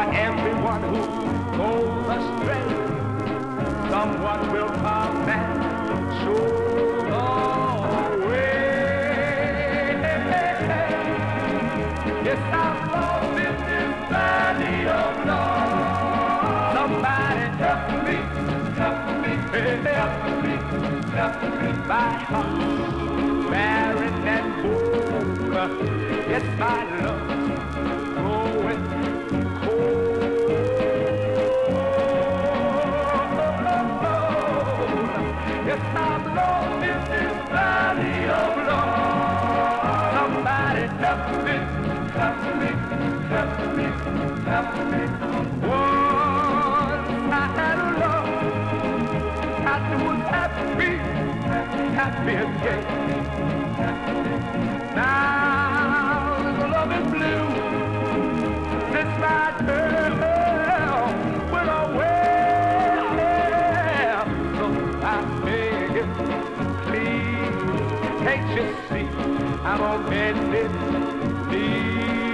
everyone who goes astray. Someone will come and show the way. Yes, I'm lost in this valley of love. Somebody help me, help me, help me, help me. My heart barren and cold. Yes, my love growing cold. Yes, I'm lost in this valley of love. Somebody help me, help me, help me, help me. Once I had a love, I was happy, happy again. Now the love is blue. Since my girl went away, so I beg you, please, can't you see I'm on bended knee?